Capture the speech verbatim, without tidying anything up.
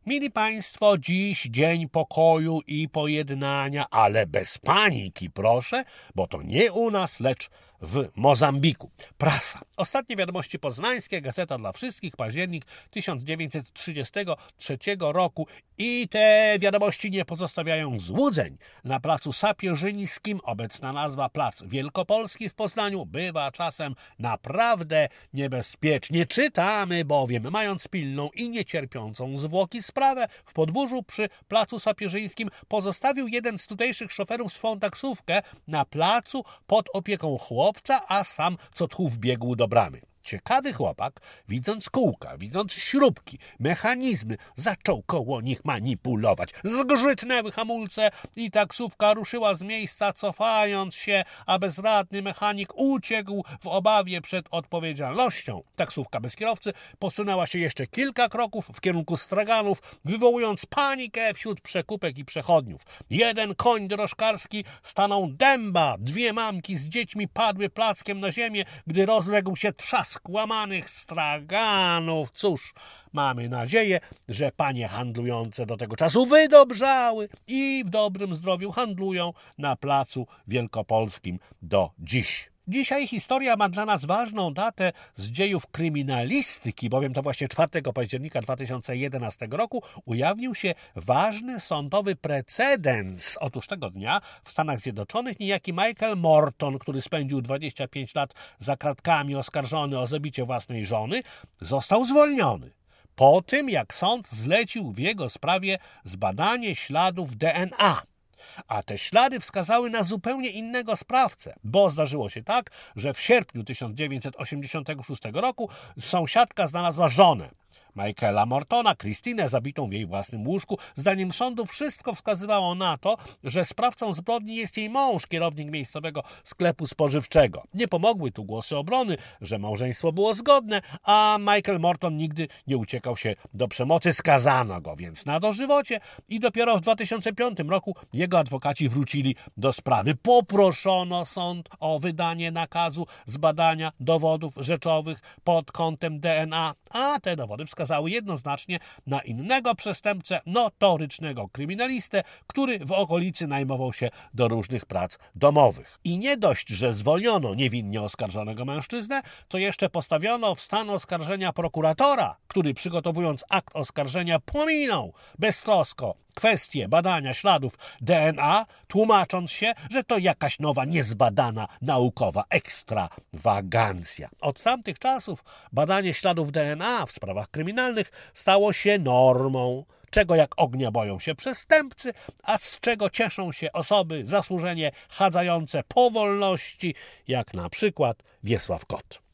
Mili Państwo, dziś dzień pokoju i pojednania, ale bez paniki, proszę, bo to nie u nas, lecz w Mozambiku. Prasa. Ostatnie wiadomości poznańskie, Gazeta dla Wszystkich, październik tysiąc dziewięćset trzydziestego trzeciego roku. I te wiadomości nie pozostawiają złudzeń. Na placu Sapieżyńskim, obecna nazwa Plac Wielkopolski w Poznaniu, bywa czasem naprawdę niebezpiecznie. Czytamy bowiem, mając pilną i niecierpiącą zwłoki sprawę, w podwórzu przy Placu Sapieżyńskim pozostawił jeden z tutejszych szoferów swą taksówkę na placu pod opieką chłopca, a sam co tchu wbiegł do bramy. Ciekawy chłopak, widząc kółka, widząc śrubki, mechanizmy, zaczął koło nich manipulować. Zgrzytnęły hamulce i taksówka ruszyła z miejsca, cofając się, a bezradny mechanik uciekł w obawie przed odpowiedzialnością. Taksówka bez kierowcy posunęła się jeszcze kilka kroków w kierunku straganów, wywołując panikę wśród przekupek i przechodniów. Jeden koń drożkarski stanął dęba, dwie mamki z dziećmi padły plackiem na ziemię, gdy rozległ się trzask łamanych straganów. Cóż, mamy nadzieję, że panie handlujące do tego czasu wydobrzały i w dobrym zdrowiu handlują na Placu Wielkopolskim do dziś. Dzisiaj historia ma dla nas ważną datę z dziejów kryminalistyki, bowiem to właśnie czwartego października dwa tysiące jedenastego roku ujawnił się ważny sądowy precedens. Otóż tego dnia w Stanach Zjednoczonych niejaki Michael Morton, który spędził dwadzieścia pięć lat za kratkami oskarżony o zabicie własnej żony, został zwolniony po tym, jak sąd zlecił w jego sprawie zbadanie śladów D N A. A te ślady wskazały na zupełnie innego sprawcę, bo zdarzyło się tak, że w sierpniu tysiąc dziewięćset osiemdziesiątego szóstego roku sąsiadka znalazła żonę Michaela Mortona, Christinę, zabitą w jej własnym łóżku. Zdaniem sądu wszystko wskazywało na to, że sprawcą zbrodni jest jej mąż, kierownik miejscowego sklepu spożywczego. Nie pomogły tu głosy obrony, że małżeństwo było zgodne, a Michael Morton nigdy nie uciekał się do przemocy. Skazano go więc na dożywocie i dopiero w dwa tysiące piątym roku jego adwokaci wrócili do sprawy. Poproszono sąd o wydanie nakazu zbadania dowodów rzeczowych pod kątem D N A, a te dowody wskazały jednoznacznie na innego przestępcę, notorycznego kryminalistę, który w okolicy najmował się do różnych prac domowych. I nie dość, że zwolniono niewinnie oskarżonego mężczyznę, to jeszcze postawiono w stan oskarżenia prokuratora, który przygotowując akt oskarżenia pominął beztrosko kwestię badania śladów D N A, tłumacząc się, że to jakaś nowa, niezbadana, naukowa ekstrawagancja. Od tamtych czasów badanie śladów D N A w sprawach kryminalnych stało się normą, czego jak ognia boją się przestępcy, a z czego cieszą się osoby zasłużenie chadzające po wolności, jak na przykład Wiesław Kot.